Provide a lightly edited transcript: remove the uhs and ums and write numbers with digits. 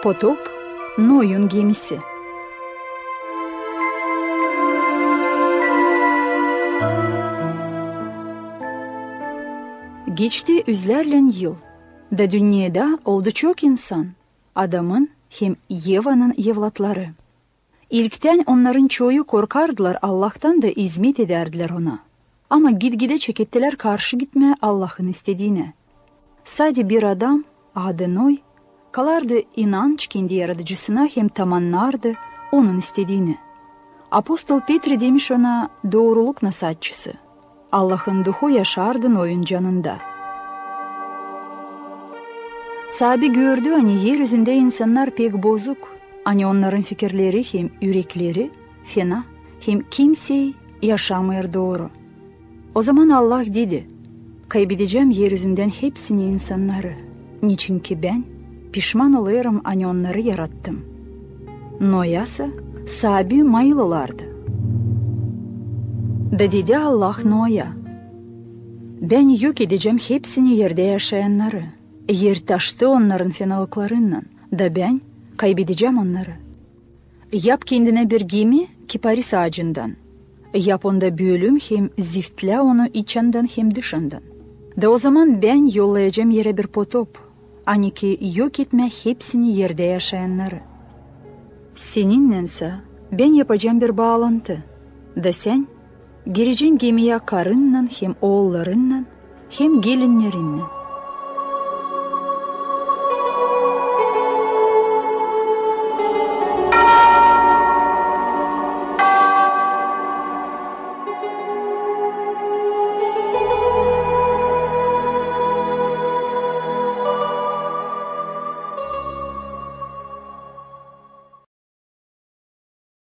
Potop, Noy'un gemisi. Geçti yüzlerle yıl. Da dünyada oldu çok insan. Adamın hem Yeva'nın evlatları. İlkten onların çoğu korkardılar Allah'tan da hizmet ederdiler ona. Ama gitgide çekettiler karşı gitme Allah'ın istediğine. Sadece bir adam, adı Noy, kalardı inanç kendi yaratıcısına hem tamamlardı onun istediğini. Apostol Petri demiş ona doğruluk nasihatçısı. Allah'ın ruhu yaşardı Noy'un canında. Sahabe gördü hani yeryüzünde insanlar pek bozuk. Hani onların fikirleri hem yürekleri fena hem kimse yaşamıyor doğru. O zaman Allah dedi, kaybedeceğim yeryüzünden hepsini insanları. Niçin ki ben pişman oluyorum hani onları yarattım. Noya'sa sahabe mayılolardı. Da dedi Allah Noya, ben yok edeceğim hepsini yerde yaşayanları. Yer taştı onların fenalıklarından da ben kaybedeceğim onları. Yap kendine bir gemi kiparis ağacından. Yap onda bölüm hem ziftle onu içinden hem dışından. Da o zaman ben yollayacağım yere bir potop. Hani ki yok etme hepsini yerde yaşayanları. Seninlense ben yapacağım bir bağlantı. Da sen gireceksin gemiye karınla hem oğullarınla hem gelinlerinle.